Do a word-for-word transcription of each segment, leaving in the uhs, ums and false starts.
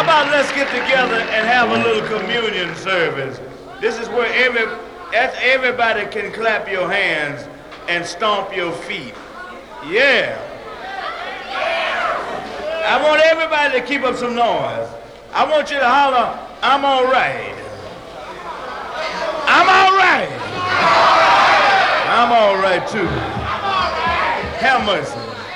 How about let's get together and have a little communion service? This is where every, everybody can clap your hands and stomp your feet. Yeah. I want everybody to keep up some noise. I want you to holler, I'm all right. I'm all right. I'm all right too. Have mercy.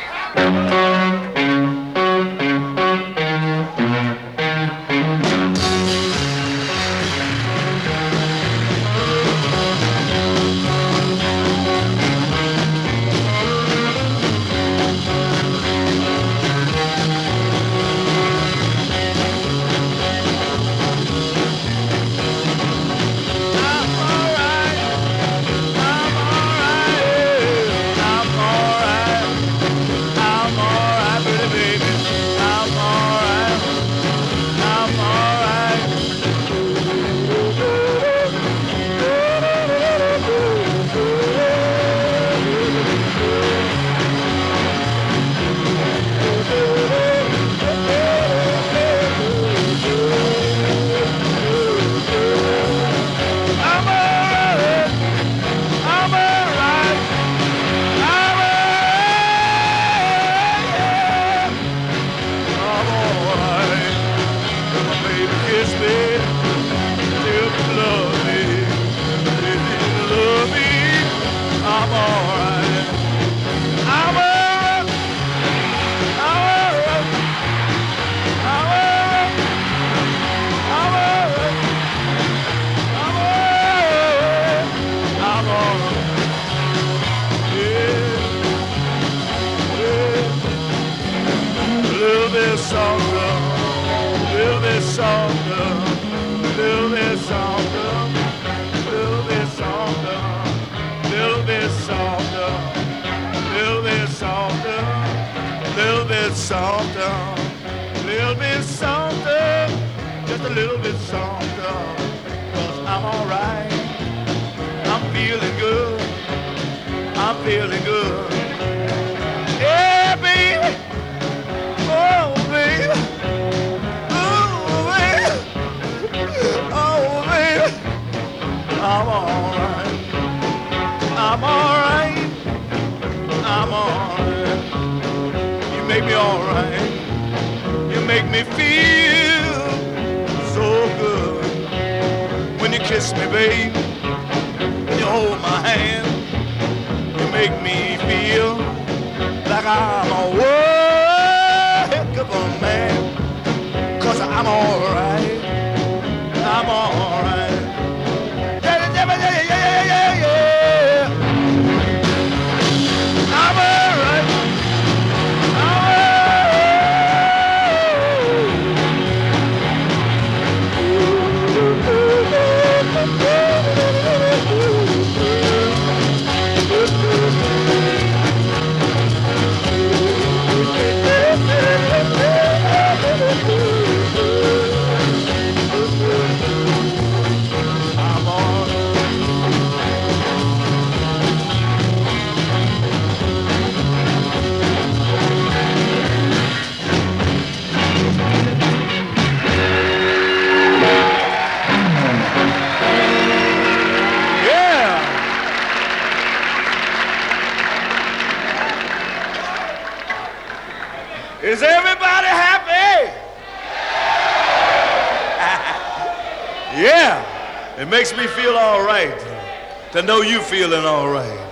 Is everybody happy? Yeah. It makes me feel all right to know you feeling all right.